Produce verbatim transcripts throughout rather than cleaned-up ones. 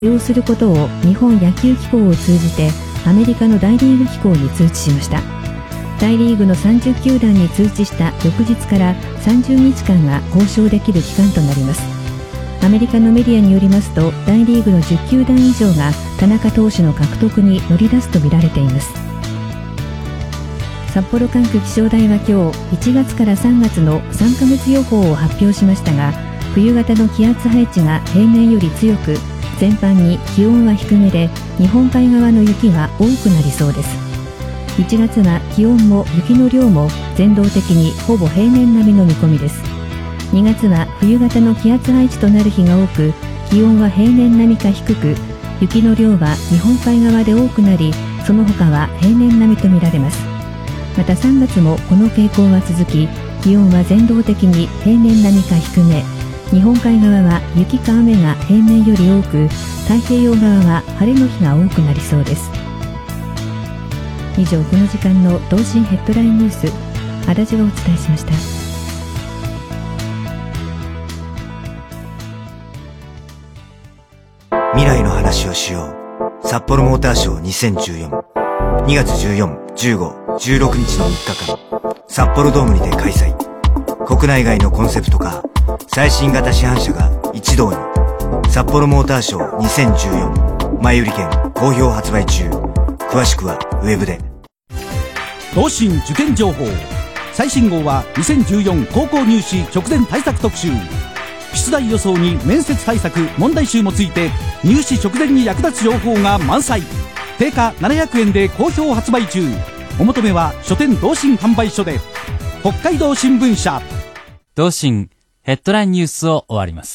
利用することを日本野球機構を通じてアメリカの大リーグ機構に通知しました。大リーグのさんじゅう球団に通知した翌日からさんじゅうにちかんが交渉できる期間となります。アメリカのメディアによりますと、大リーグのじゅう球団以上が田中投手の獲得に乗り出すとみられています。札幌管区気象台は今日いちがつからさんがつのさんかげつ予報を発表しましたが、冬型の気圧配置が平年より強く、全般に気温は低めで日本海側の雪が多くなりそうです。いちがつは気温も雪の量も全道的にほぼ平年並みの見込みです。にがつは冬型の気圧配置となる日が多く、気温は平年並みか低く、雪の量は日本海側で多くなり、その他は平年並みとみられます。またさんがつもこの傾向は続き、気温は全道的に平年並みか低め、日本海側は雪か雨が平年より多く、太平洋側は晴れの日が多くなりそうです。以上、この時間の同心ヘッドラインニュース、足立がお伝えしました。 未来の話をしよう。札幌モーターショーにせんじゅうよん、にがつじゅうよっか、じゅうご、じゅうろくにちのみっかかん、札幌ドームにて開催。国内外のコンセプトカー、最新型市販車が一堂に。札幌モーターショーにせんじゅうよん、前売り券好評発売中。詳しくはウェブで。 同心受験情報、最新号はにせんじゅうよん高校入試直前対策特集。出題予想に面接対策問題集もついて、入試直前に役立つ情報が満載。定価ななひゃくえんで好評発売中。お求めは書店同心販売所で。北海道新聞社。 同心ヘッドラインニュースを終わります。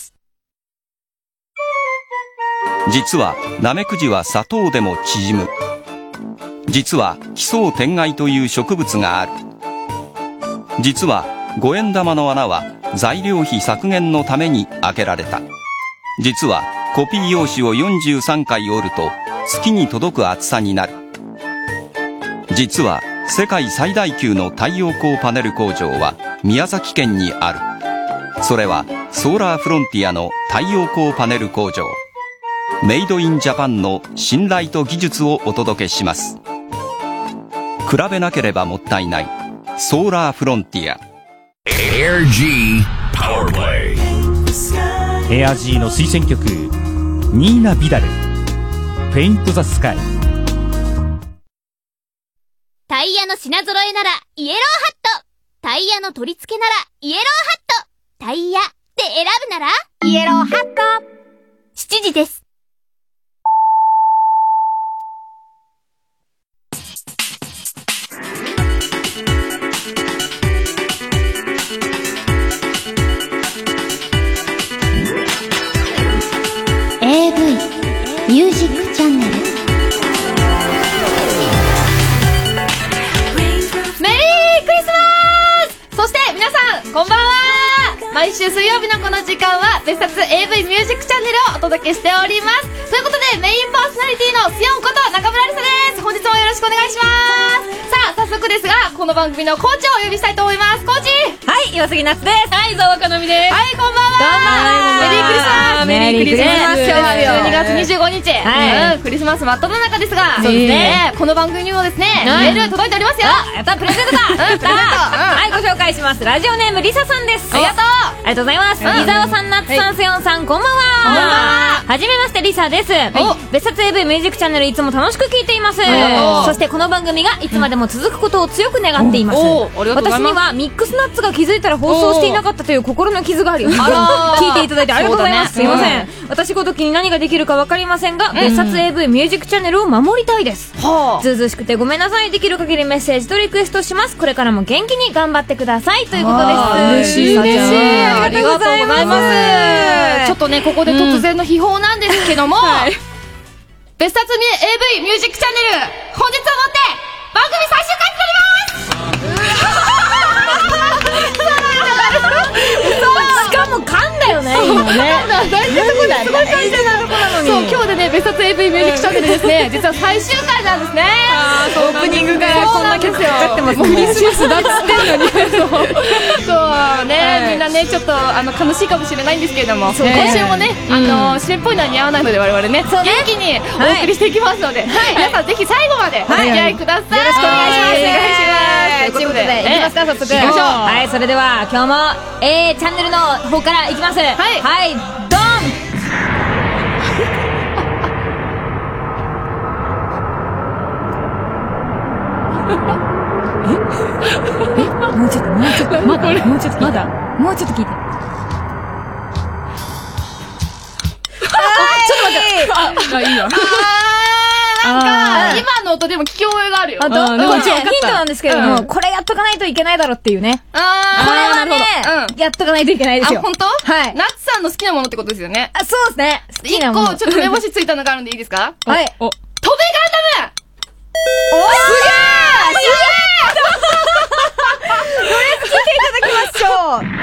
実はナメクジは砂糖でも縮む。実は奇想天外という植物がある。実は五円玉の穴は材料費削減のために開けられた。実はコピー用紙をよんじゅうさんかい折ると月に届く厚さになる。実は世界最大級の太陽光パネル工場は宮崎県にある。それはソーラーフロンティアの太陽光パネル工場。メイドインジャパンの信頼と技術をお届けします。比べなければもったいないソーラーフロンティア。 エアジー Power Play。 エアジーの推薦曲、ニーナ・ビダル、ペイント・ザ・スカイ。 タイヤの品揃えならイエローハット、タイヤの取り付けならイエローハット、タイヤで選ぶならイエローハット。しちじです。エーブイ ミュージックチャンネル。メリークリスマス。そして皆さんこんばんは。毎週水曜日のこの時間は別冊 エーブイ ミュージックチャンネルをお届けしております。ということでメインパーソナリティのスヨンこと中村理沙です。本日もよろしくお願いします。さあ早速ですが、この番組のコーチをお呼びしたいと思います。コーチ。 はい、岩杉夏です。 はい、沢かのみです。はい、こんばんは。メリークリスマス。 メリークリスマス。 今日はじゅうにがつにじゅうごにち、 はい、 うん、クリスマス真っ只中ですが、 そうですね、 この番組にもですね、メール届いておりますよ。 やった、プレゼントだ。うん、プレゼント。はい、ご紹介します。ラジオネームリサさんです。 ありがとう。 ありがとうございます。伊沢さん、ナッツさん、セヨンさん、こんばんは。 こんばんは。 はじめまして、リサです。別冊 エーブイ ミュージックチャンネル、いつも楽しく聞いています。そしてこの番組がいつまでも続くことを強く願っています。私にはミックスナッツが気づいたら放送していなかったという心の傷があり、聞いていただいてありがとうございます。すいません。私ごときに何ができるか分かりませんが、別冊 エーブイ ミュージックチャンネルを守りたいです。ずうずうしくてごめんなさい。できる限りメッセージとリクエストします。これからも元気に頑張ってくださいということです。 嬉しい嬉しい。ありがとうございます。ちょっとね、ここで突然の秘宝なんですけども、はい、別冊 エーブイ ミュージックチャンネル、本日をもって番組最終回になります。しかも噛んだよね、今ね。大事なとこだよね。大事なとこなのに。そう、今日でね、別別冊 エーブイ ミュージックチャンネルですね、実は最終回なんですね。 オープニングからこんな曲かかってますね。 もうクリスマスだっつってんのにそうね、みんなねちょっとあの悲しいかもしれないんですけれども、今週もねあの湿っぽいのは似合わないので我々ね元気にお送りしていきますので、皆さんぜひ最後までお付き合いください。よろしくお願いします。お願いします。 ということでいきますか、早速行きましょう。はい、それでは今日も A チャンネルの方からいきます。はいはい、ドン。もうちょっともうちょっとまだもうちょっとまだもうちょっと聞いて。 ちょっと待って、あ、いいよ。なんか今の音でも聞き覚えがあるよ。 あ、ど、こっちヒントなんですけれども、これやっとかないといけないだろっていうね。 あー、 これはね、やっとかないといけないですよ。 あ、本当？はい。ナッツさんの好きなものってことですよね。 あ、そうですね。好きなもの。 一個ちょっと目星ついたのがあるんでいいですか？ はい。 お、飛べガンダム。 おー、すげー！すげー！とりあえず聞いていただきましょう。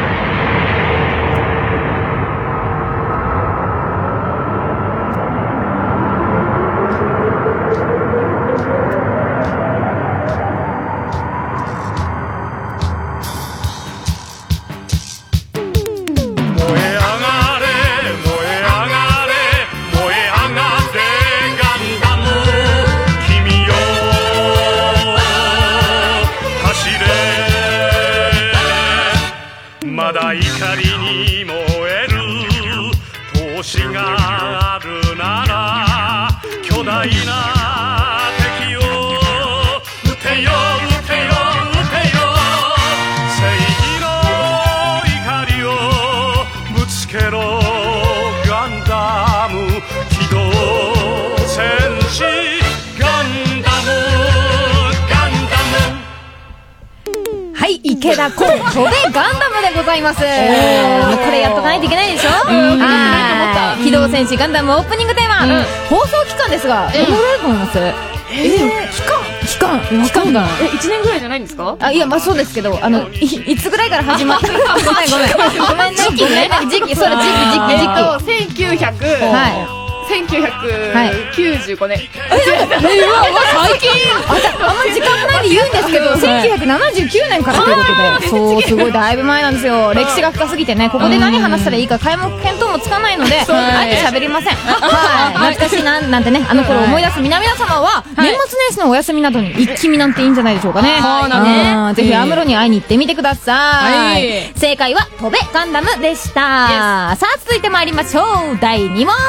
まだ怒りに燃える闘志があるなら巨大な敵を撃てよ撃てよ撃てよ正義の怒りをぶつけろガンダム機動戦士ガンダムガンダム。 はい、池田コン飛べガンダムでございます。これやっとかないといけないでしょ。はい、機動戦士ガンダムオープニングテーマ、放送期間ですがどのぐらいだと思います？えー、期間期間期間がえ、いちねんぐらいじゃないんですか？ あ、いや、まあそうですけど、あの い, いつぐらいから始まったごめんごめんごめんね、時期ね、時期、それ時期時期時期せんきゅうひゃく、はいせんきゅうひゃくきゅうじゅうごねん。え、 最近あんま時間ないで言うんですけど、せんきゅうひゃくななじゅうきゅうねんからということで、そう、すごいだいぶ前なんですよ。歴史が深すぎてね、ここで何話したらいいか皆目見当もつかないので、あえて喋りません。はい、懐かしいななんてね、あの頃思い出す皆々様は年末年始のお休みなどに一気見なんていいんじゃないでしょうかね。そうだね。ぜひアムロに会いに行ってみてください。正解は飛べガンダムでした。さあ続いて参りましょう。だいに問。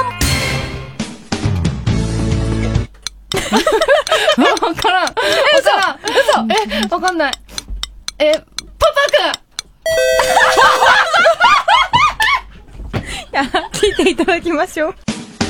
わからん。え、嘘嘘え、わかんない。え、パパくんいや、聞いていただきましょう。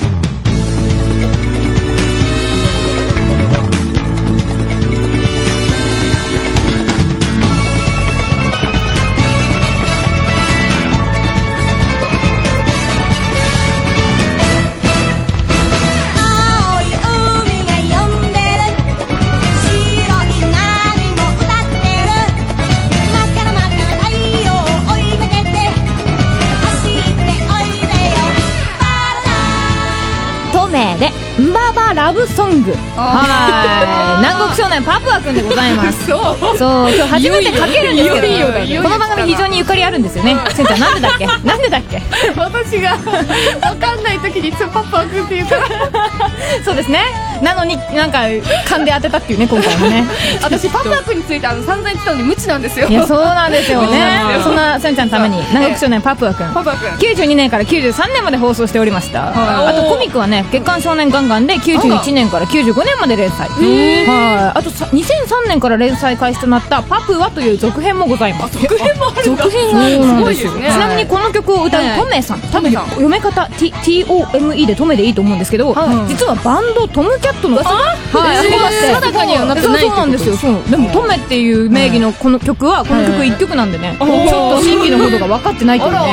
でンババラブソング、はい、南国少年パプアくんでございます。そうそう、今日初めてかけるんですけど、この番組非常にゆかりあるんですよね。せんちゃんなんでだっけなんでだっけ私がわかんない時にいつもパプアくんって言うからそうですね。なのになんか勘で当てたっていうね、今回もね。 私パプアくんについてあの散々言ってたのに無知なんですよ。 いや、そうなんですよね。そんなせんちゃんのために南国少年パプアくんきゅうじゅうにねんからきゅうじゅうさんねんまで放送しておりました。あとコミックはね、月刊少年ガンガンできゅうじゅういちねんからきゅうじゅうごねんまで連載。はい。あとにせんさんねんから連載開始となったパプワという続編もございます。 続編もあるんだ。 続編はすごいですね。ちなみにこの曲を歌うトメさん、多分読め方 ティーオーエムイー でトメでいいと思うんですけど、実はバンドトムキャットのはい、定かにはなってない。そうなんですよ。そう。でもトメっていう名義のこの曲はこの曲いっきょくなんでね、ちょっと真偽のほどが分かってないというね。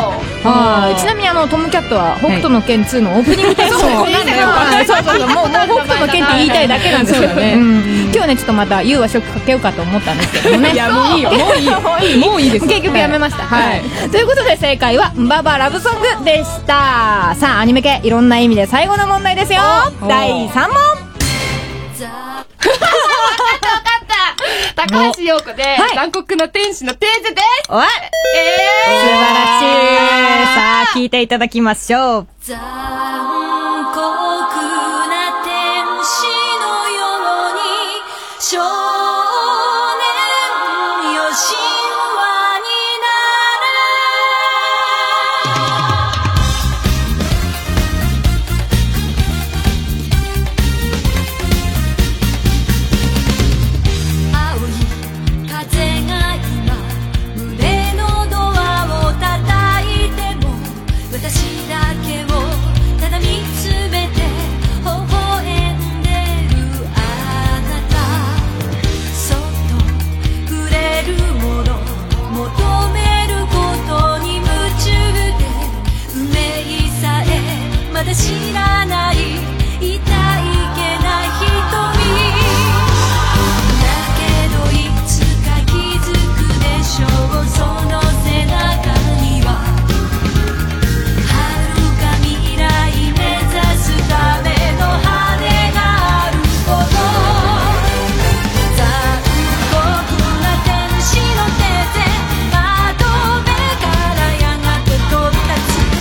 はい。ちなみにあの、トムキャットは、北斗の拳ツーのオープニングテーマを。そうそうそう。もう、もう北斗の拳って言いたいだけなんですけどね。今日ね、ちょっとまた、ユーはショックかけようかと思ったんですけどもね。 いや、もういいよ。もういいよ。もういいです。 結局やめました。はい。ということで正解は、ンババラブソングでした。さあ、アニメ系、いろんな意味で最後の問題ですよ。だいさん問。 分かった分かった高橋洋子で、はい、残酷な天使のテーゼです。 おい、えー、素晴らしい。さあ、聞いていただきましょう。残酷な天使のように少年よ神話にな知らない痛いけない瞳だけどいつか気づくでしょう。その背中には遥か未来目指すための羽があること。残酷な天使の手で窓辺からやがて飛び立つ。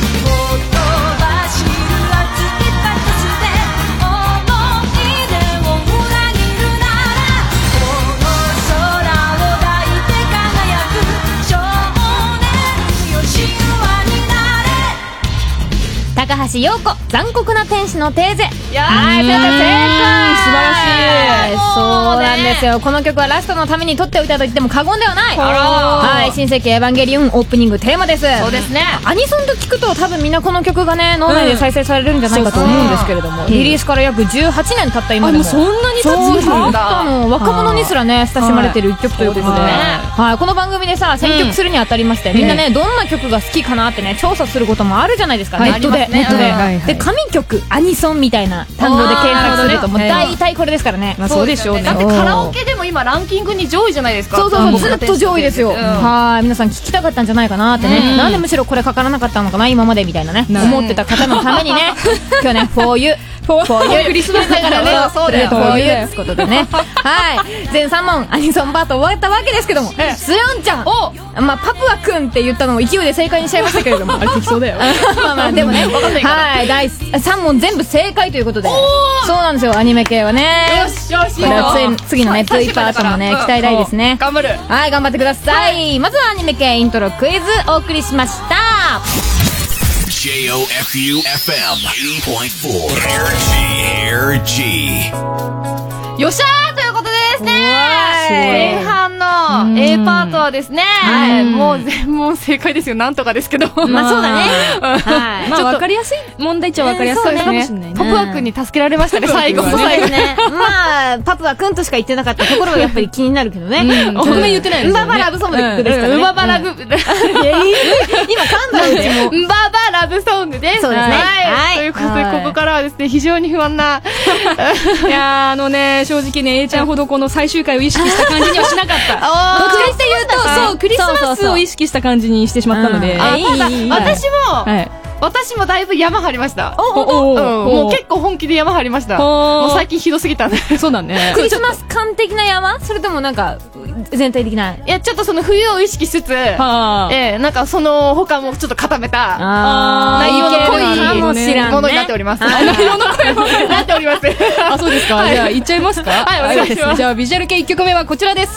高橋洋子、残酷な天使のテーゼ。いやー、はい、正解。素晴らしい。そうなんですよ。この曲はラストのために撮っておいたと言っても過言ではない。はい、新世紀エヴァンゲリオンオープニングテーマです。 そうですね。 アニソンと聞くと多分みんなこの曲がね、脳内で再生されるんじゃないかと思うんですけれども、リリースから約じゅうはちねん経った今でも。 そんなに経つんだ。 若者にすらね、親しまれてる一曲ということで。はい、この番組でさ、選曲するにあたりまして、みんなね、どんな曲が好きかなってね、調査することもあるじゃないですか。ネットで。ネットで。で、神曲、アニソンみたいな単語で検索すると、もう大体これですからね。 まあそうでしょうね。 だってカラオケでも今ランキングに上位じゃないですか。 そうそうそう、ずっと上位ですよ。はい、皆さん聞きたかったんじゃないかなってね。なんでむしろこれかからなかったのかな、今までみたいなね。思ってた方のためにね、今日ね、フォーユー。フォーユークリスマスだからね。そうだよ。フォーユーってことでね。はい。全さん問、アニソンパート終わったわけですけども、スヨンちゃん。まあ、パプアくんって言ったのも勢いで正解にしちゃいましたけれども。 あれ適当だよ。 まあまあ、でもね、はい。だいさん問全部正解ということで。そうなんですよ、アニメ系はね。 よしよし。 これは次のね、V パートもね、期待大ですね。 頑張る。 はい、頑張ってください。まずはアニメ系イントロクイズお送りしました。 ジェイオーエフユーエフエムはちてんよん エージーよっしゃーということでですね、前半の A パートはですね、もう全問正解ですよ。なんとかですけど。 まあそうだね。 はい。まあ分かりやすい問題っちゃ分かりやすいかもしれないね。 パプア君に助けられましたね、最後。 そうですね。まあ、パプア君としか言ってなかったところがやっぱり気になるけどね。 ごめん言ってないですよね。 ウババラブソングですからね。 ウババラブ、 今噛んだうちも。 ウババラブソングです。 そうですね。 はい。ということで、ここからはですね、非常に不安な。 いやー、あのね、正直ね、A ちゃんほどこの最終回を意識した感じにはしなかった。どっちかっていうと、そう、クリスマスを意識した感じにしてしまったので。 私も、私もだいぶ山張りました。もう結構本気で山張りました。もう最近ひどすぎたんで。 そうだね。 クリスマス感的な山？それともなんか、全体的な。 いや、ちょっとその冬を意識しつつ、ええ、なんかその他もちょっと固めた、内容の濃いものになっております。 内容の濃いものになっております。 あ、そうですか。じゃあ、いっちゃいますか？ はい、お願いします。 じゃあ、ビジュアル系いっきょくめはこちらです。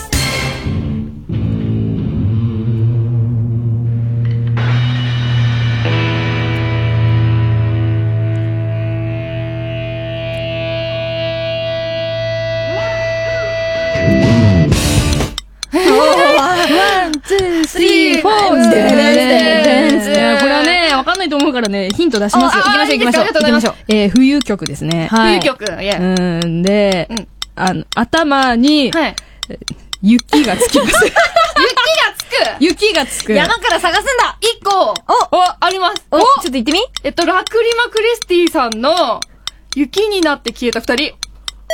ワン、ツー、スリー、フォー。これはね、わかんないと思うからね、ヒント出しますよ。 行きましょう行きましょう。行きましょう。 えー、冬曲ですね。 冬曲。 うん、で、あの、頭に、雪がつきます。 雪がつく雪がつく。 山から探すんだ。 一個、お、あります。 お、ちょっと言ってみ。 えっと、ラクリマクリスティさんの、雪になって消えた二人。正解です。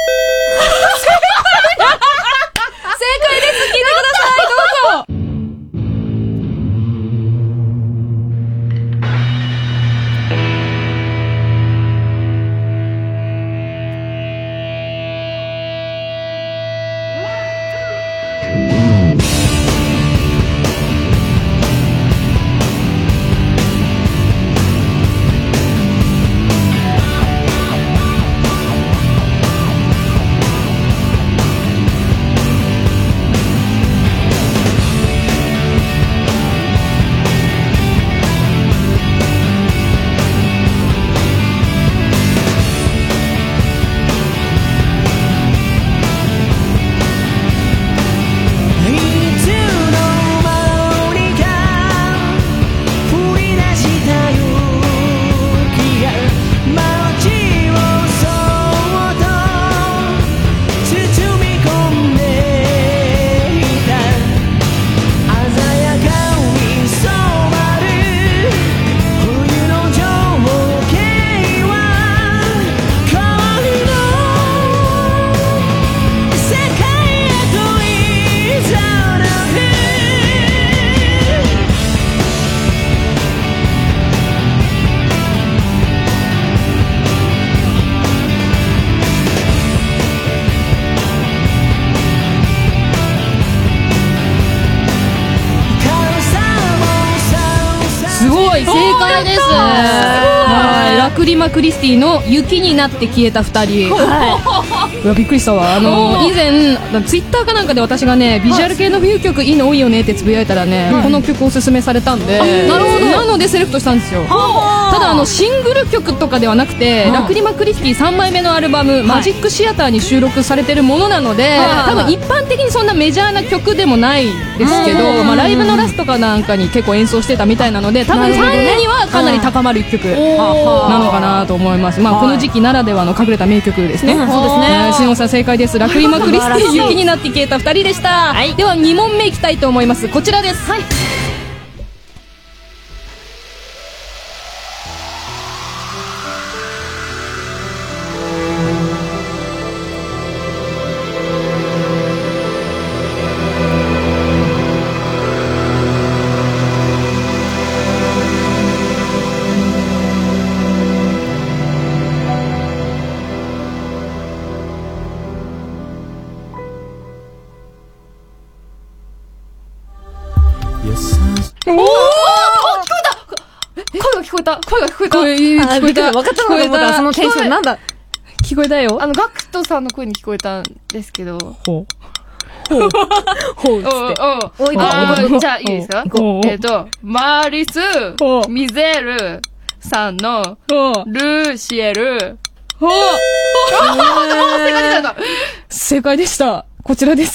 聞いてください。どうぞ。ラクリマクリスティの雪になって消えた二人。はい。うわ、びっくりしたわ。あの、以前、ツイッターかなんかで私がね、ビジュアル系の冬曲いいの多いよねってつぶやいたらね、この曲おすすめされたんで、なるほど。なのでセレクトしたんですよ。ただ、あの、シングル曲とかではなくて、ラクリマクリスティさんまいめのアルバム、マジックシアターに収録されてるものなので、多分一般的にそんなメジャーな曲でもないですけど、まあ、ライブのラストかなんかに結構演奏してたみたいなので、多分ファンにはかなり高まる一曲なのかなと思います。まあ、この時期ならではの隠れた名曲ですね。そうですね。しのさん正解です。ラクリマクリスティ雪になって消えた二人でした。ではに問目いきたいと思います。こちらです。はい。声が聞こえた。声聞こえた。分かったのかと思ったらそのテンションなんだ。聞こえたよ。あの、ガクトさんの声に聞こえたんですけど。ほう。ほう。ほう。つって。おい、じゃあいいですか？えっと、マリス、ミゼルさんの、ルーシエル。ほう。正解でした。正解でした。こちらです。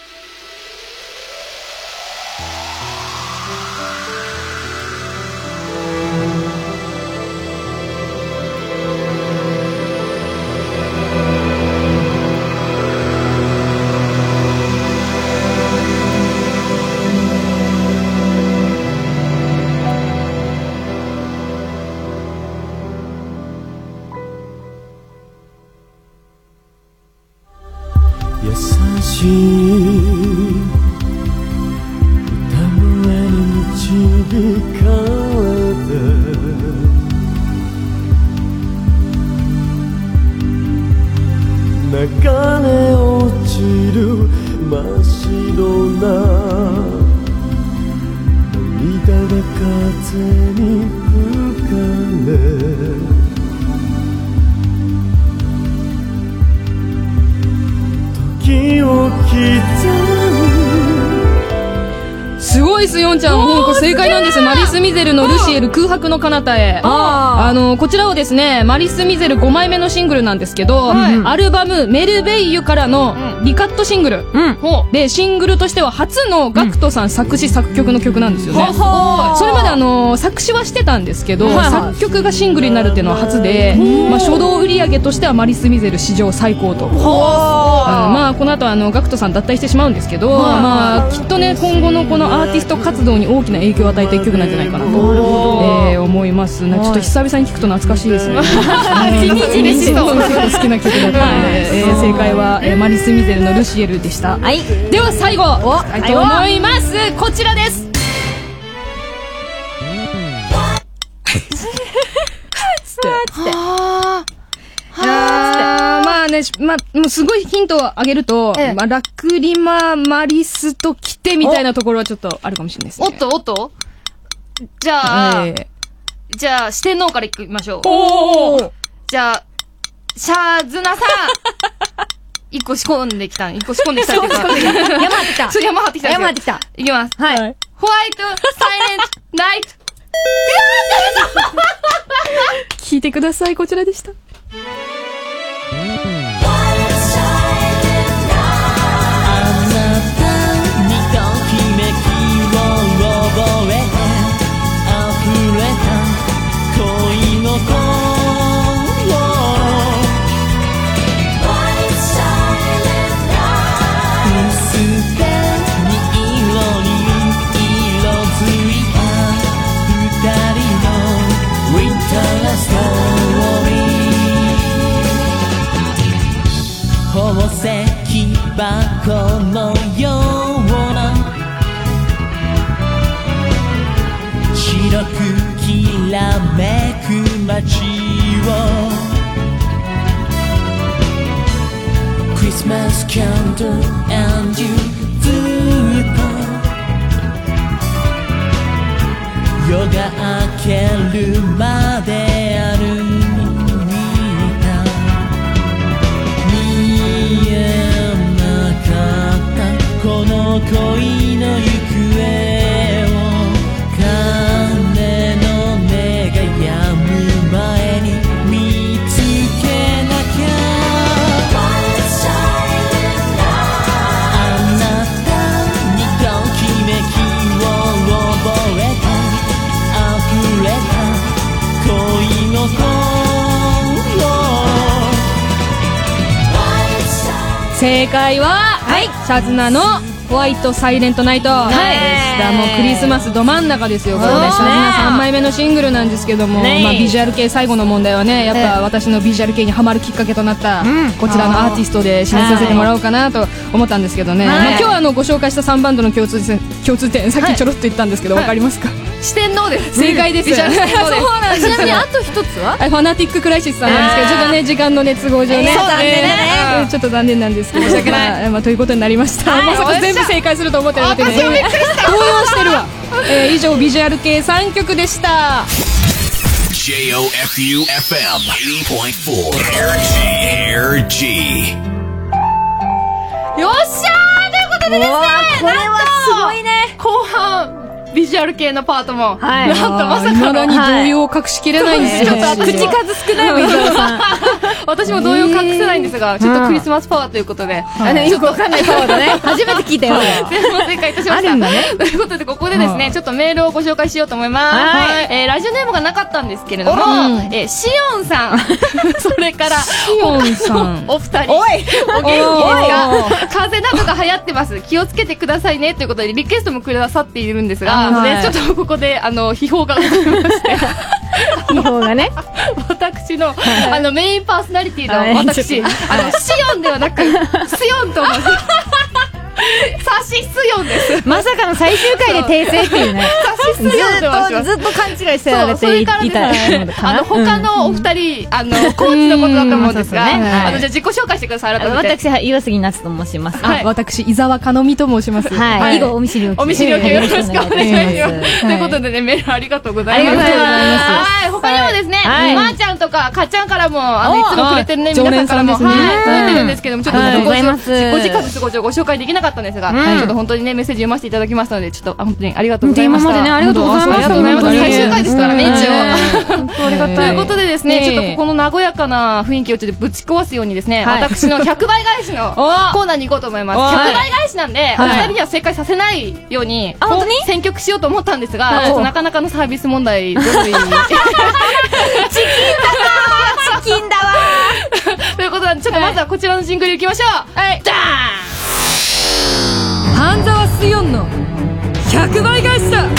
すごいっす、ヨンちゃん。もうこれ正解なんです。マリス・ミゼルのルシエル空白の彼方へ。ああの、こちらをですね、マリス・ミゼルごまいめのシングルなんですけど、はい、アルバムメルベイユからのリカットシングル。うん、で、シングルとしては初のガクトさん作詞作曲の曲なんですよね。うん、それまであの、作詞はしてたんですけど、はいはい、作曲がシングルになるっていうのは初で、まあ、初動売上げとしてはマリス・ミゼル史上最高と。あのまあこの後あのガクトさん脱退してしまうんですけど、まあきっとね今後のこのアーティスト活動に大きな影響を与えた一曲なんじゃないかなと、えー、思いますね。ちょっと久々に聞くと懐かしいですね。 じみじみしそう。 結構好きな曲だったので、えー、正解は、えー、マリス・ミゼルのルシエルでした。はい、では最後いきたいと思います。こちらです。はあ、まあね、まあ、もうすごいヒントをあげると、ええ、まあ、ラクリママリスと来てみたいなところはちょっとあるかもしれないですね。 おっとおっとじゃあ、えー、じゃあ、四天王からいきましょう。 おーじゃあ、シャズナさん一個仕込んできた。一個仕込んできたっていうか。山張ってきた。 そう、山張ってきた。 山張ってきた。 いきます。 はい。 ホワイト、サイレント、ナイト。 聞いてください、こちらでした。 宝石箱のような白くきらめく街を Christmas candle and you ずっと夜が明けるまで歩いた見えなかったこの恋の行方を鐘の音が止む前に見つけなきゃあなたにときめきを覚えた溢れた恋の正解は、はい、シャズナのホワイトサイレントナイト、はい、でした。もうクリスマスど真ん中ですよ。これね、シャズナさんまいめのシングルなんですけども、まあ、ビジュアル系最後の問題はね、やっぱ私のビジュアル系にハマるきっかけとなった、うん、こちらのアーティストで締めさせてもらおうかなと思ったんですけどね、はい、まあ、今日はあのご紹介したさんバンドの共通点、共通点さっきちょろっと言ったんですけど、わ、はい、かりますか？ 四天王です。 正解です。 そうなんです。 ちなみにあと一つはファナティッククライシスさんなんですけど、ちょっとね時間のね都合上ね、 そうなんでね、 ちょっと残念なんですけど、申し訳ない、まあ、ということになりました。まさか全部正解すると思ってなかったので、動揺してるわ。えー、以上ビジュアル系さんきょくでした。 ジェイオーエフユーエフエム はちじゅうてんよん Air G Air G よっしゃーということでですね、 これはすごいね。 後半ビジュアル系のパートも、 はい、 なんとまさかの未だに動揺を隠しきれないんですよ、 はい、口数少ないビジュアルさん私も動揺隠せないんですが、ちょっとクリスマスパワーということで、 あのよくわかんないパワーだね初めて聞いたよ全部正解いたしました。あるんだね。ということでここでですね、ちょっとメールをご紹介しようと思います。はい、えー、ラジオネームがなかったんですけれども、えー、シオンさんそれからシオンさんお二人、 おいお元気ですか？風邪などが流行ってます、気をつけてくださいねということでリクエストもくださっているんですが、ちょっとここであの秘宝がございまして秘宝がね私の、あのメインパーソナリティの私、あのシオンではなくスヨンと申しますサシスヨンです。 まさかの最終回で訂正っていうねサシスヨンと申します。 ずっと勘違いしてられていたのかな。 あの他のお二人、あのコーチのことだと思うんですが、あのじゃあ自己紹介してください。改めて私岩杉夏と申します。 私伊沢かのみと申します。 はい、以後お見知りおきお見知りおきよろしくお願いします。ということでね、メールありがとうございます。はい、他にもですね、まーちゃんとかかっちゃんからもあのいつもくれてるね、皆さんからも届いてるんですけども、ちょっとご時間すごいご紹介できなかったんですが、ちょっと本当にねメッセージ読ませていただきましたので、ちょっと本当にありがとうございました。 今までねありがとうございました。 最終回ですからね、一応。本当ありがたい。ということでですね、ちょっとこの和やかな雰囲気をちょっとぶち壊すようにですね、私のひゃくばい返しのコーナーに行こうと思います。ひゃくばい返しなんで、お二人には正解させないように選曲しようと思ったんですが、ちょっとなかなかのサービス問題、どういうチキンだわチキンだわちょっとまずはこちらのジングルいきましょう。はい。ダーン。 半沢水音のひゃくばい返しだ。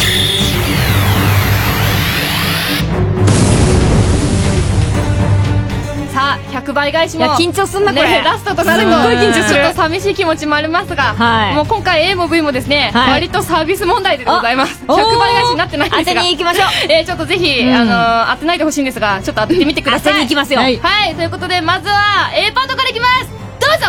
さあひゃくばい返しも、 いや緊張すんなこれ、 ね、ラストとなるとすごい緊張する。 ちょっと寂しい気持ちもありますが、 はい、 もう今回 A も V もですね、はい、割とサービス問題でございます。ひゃくばい返しになってないんですが、 当てに行きましょう。 えー、ちょっとぜひ、うん、あのー、当てないでほしいんですが、ちょっと当ててみてください。 当てに行きますよ。はい、 はい、ということでまずは A パートからいきます。どうぞ。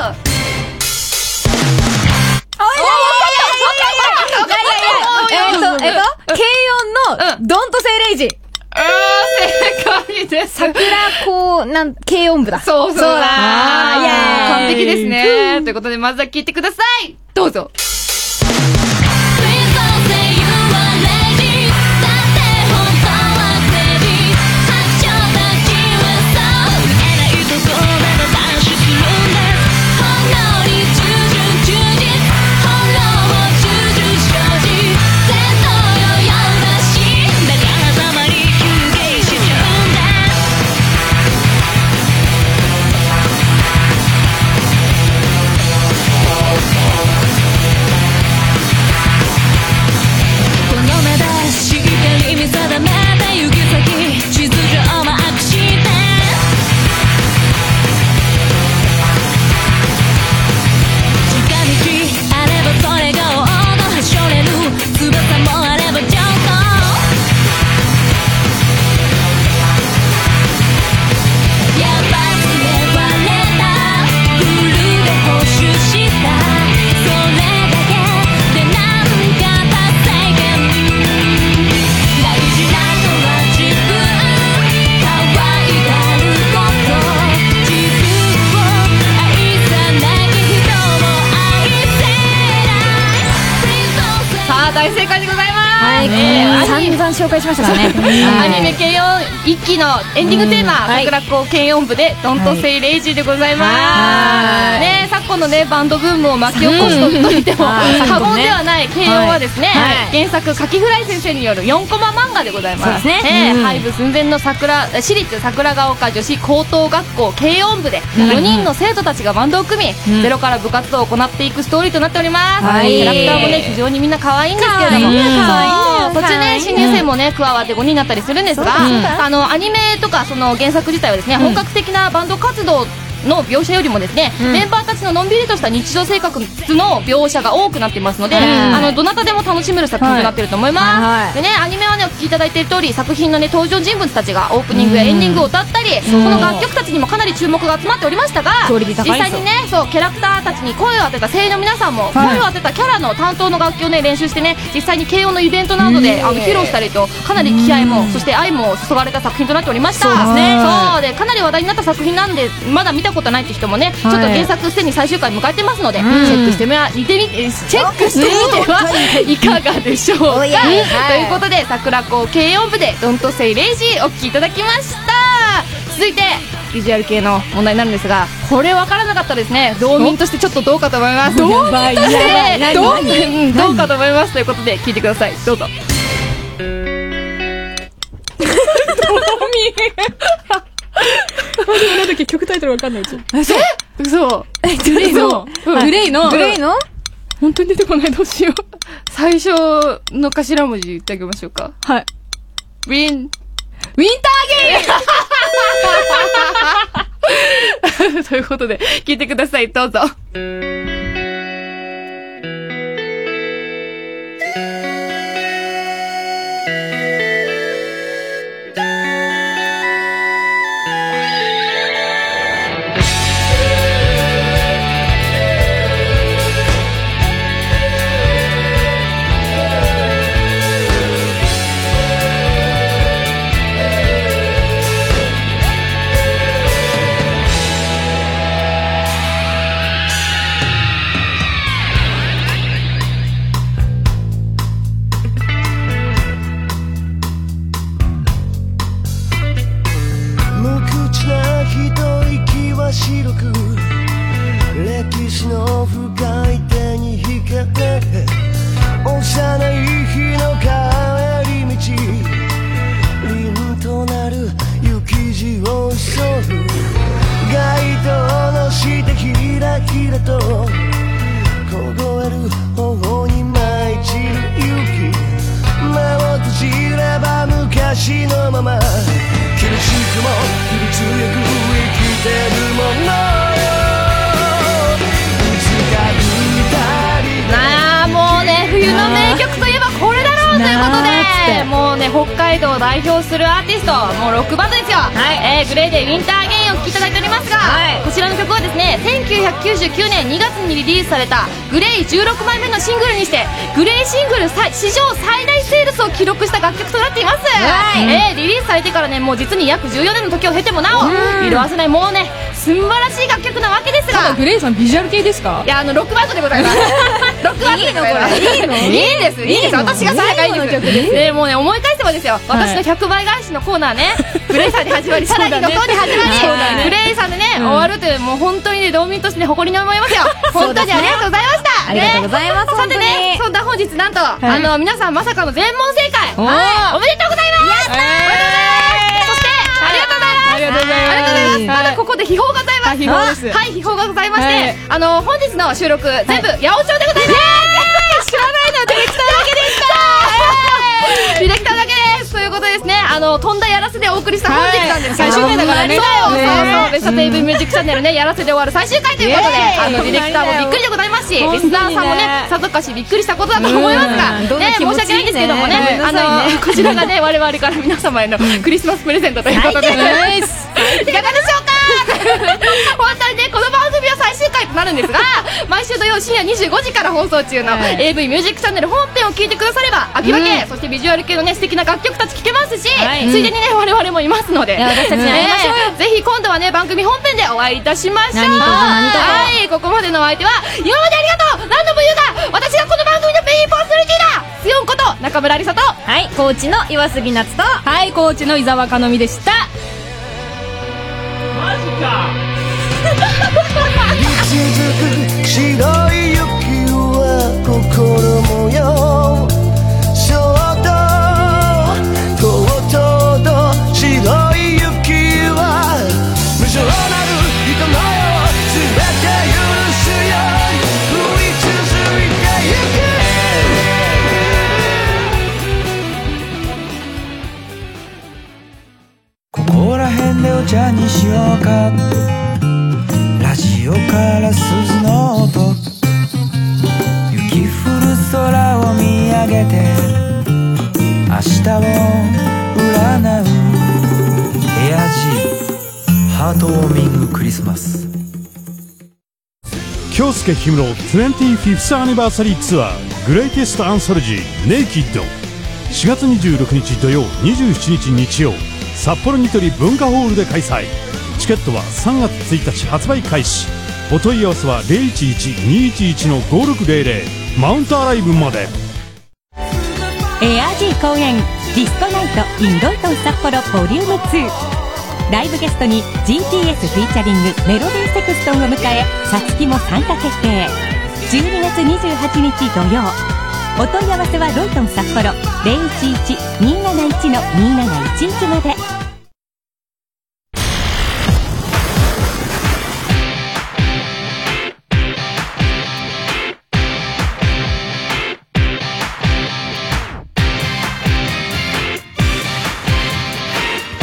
えっと、えっと、軽音の、ドントセイレイジ。 あー、正解です。 桜こう、なん、軽音部だ。 そうそうだ。 あー、イエーイ。 完璧ですね。ということで、まずは聞いてください。どうぞ。大正解でございます。はい、えー、散々紹介しましたからね。アニメ軽音一期のエンディングテーマ、桜子軽音部でドントセイレイジーでございます。ね、昨今のねバンドブームを巻き起こすと言っても過言ではない軽音はですね、原作カキフライ先生によるよんコマ漫画でございます。ね、廃部寸前の桜私立桜ヶ丘女子高等学校軽音部でよにんの生徒たちがバンドを組み、ゼロから部活動を行っていくストーリーとなっております。キャラクターもね非常にみんな可愛いんですけれども、途中ね新入生もね加わってごにんになったりするんですが、あのアニメとかその原作自体はですね、本格的なバンド活動の描写よりもですね、うん、メンバーたちののんびりとした日常生活の描写が多くなっていますので、うん、あのどなたでも楽しめる作品となっていると思います、はいはい、でねアニメはねお聴きいただいている通り作品のね登場人物たちがオープニングやエンディングを歌ったり、うん、この楽曲たちにもかなり注目が集まっておりましたが、実際にねそうキャラクターたちに声を当てた声優の皆さんも、はい、声を当てたキャラの担当の楽器をね練習してね実際に軽音のイベントなどで、うん、あの披露したりとかなり気合も、うん、そして愛も注がれた作品となっておりました。そうですね、そうでかなり話題になった作品なんでまだ見たことないって人もねちょっと原作すでに最終回迎えてますので、うん、チェックしてみ見てみチェックしてみてはいかがでしょうか、はい、ということで桜子軽音部でドントセイレイジーお聴きいただきました。続いてビジュアル系の問題になるんですが、これ分からなかったですね。道民としてちょっとどうかと思います。道民としてどう、うん、どうかと思いますということで聞いてください。どうぞ。道民なんだっけ曲タイトルわかんないうち。 え、嘘。え、グレイの、 グレイの、 グレイの本当に出てこない、どうしよう。 最初の頭文字言ってあげましょうか。 はい。 ウィン、 ウィンターゲイということで、聞いてください、どうぞ。 キラと凍える頬に舞い散る雪目を閉じれば昔のまま厳しくも日々強く生きてるものよいつか二人なあもうね冬の名曲といえばこれだろうということでもうね北海道を代表するアーティストもうロックバンドですよ、はいえー、グレイでウィンターゲインを聴きいただいておりますが、はい、こちらの曲はですねせんきゅうひゃくきゅうじゅうきゅうねんにがつにリリースされたグレイじゅうろくまいめのシングルにしてグレイシングル史上最大セールスを記録した楽曲となっています、はいえー、リリースされてからねもう実に約じゅうよねんの時を経てもなお色あせないもうね素晴らしい楽曲なわけですがグレイさんビジュアル系ですか？ いやあのロックバンドでございますロックバンドでございますいいのいいんですいいんです私がさやかいいんですでもうね思い返せばですよ、はい、私のひゃくばい返しのコーナーねグレイさんに始まりさらにの方に始まり、ね、グレイさんでね、うん、終わるというもう本当にね道民として、ね、誇りに思いますよ本当にありがとうございました、 ね、ありがとうございます、 ね、さてねそんな本日なんと、はい、あの皆さんまさかの全問正解おめでとうございますやったーそしてありがとうございますありがとうございますありがとうございます、はい、まだここで秘宝がございます秘宝ですはい秘宝がございまして、はい、あの本日の収録全部八百長でございます、知らないのディレクターだけでしたディレクターだけですということですねあの飛んだやらせでお送りした本日なんですけど、はい、最終回だからねそうそうそうベスト エーブイ ミュージックチャンネルねやらせで終わる最終回ということであのディレクターもびっくりでございますしリスナーさんもねさぞかしびっくりしたことだと思いますがね申し訳ないんですけどもねあのこちらがね我々から皆様へのクリスマスプレゼントということでいかがでしょうか本当にねこの番組は最終回となるんですが毎週土曜深夜にじゅうごじから放送中の エーブイ ミュージックチャンネル本編を聞いてくだされば秋葉系、うん、そしてビジュアル系のね素敵な楽曲たち聴けますし、はい、ついでにね我々もいますので私たちに会いましょうよ、ね、ぜひ今度はね番組本編でお会いいたしましょうはいここまでのお相手は今までありがとう何度も言うが私がこの番組のメインパーソナリティだスヨンこと中村りさとはいコーチの岩杉夏とはいコーチの伊沢かのみでしたマジか続く白い雪は心もよそっととうとうと白い雪は無情なる人のよ全て許すよ降り続いてゆくここら辺でお茶にしようかラジオから鈴の音雪降る空を見上げて明日を占うエアジーハートウォーミングクリスマス京介氷室 にじゅうご フィフス アニバーサリーツアーグレイテストアンソロジーネイキッドしがつにじゅうろくにち土曜にじゅうしちにち日曜札幌ニトリ文化ホールで開催チケットはさんがつついたち発売開始お問い合わせは ゼロいちいち にいちいち のごろくゼロゼロ マウントアライブまでエアジー公演ディスコナイト in ロイトン札幌ボリュームツーライブゲストに ジーティーエス フィーチャリングメロディーセクストンを迎えさつきも参加決定じゅうにがつにじゅうはちにち土曜お問い合わせはロイトン札幌 ゼロいちいち にーなないち のにーなないちいち まで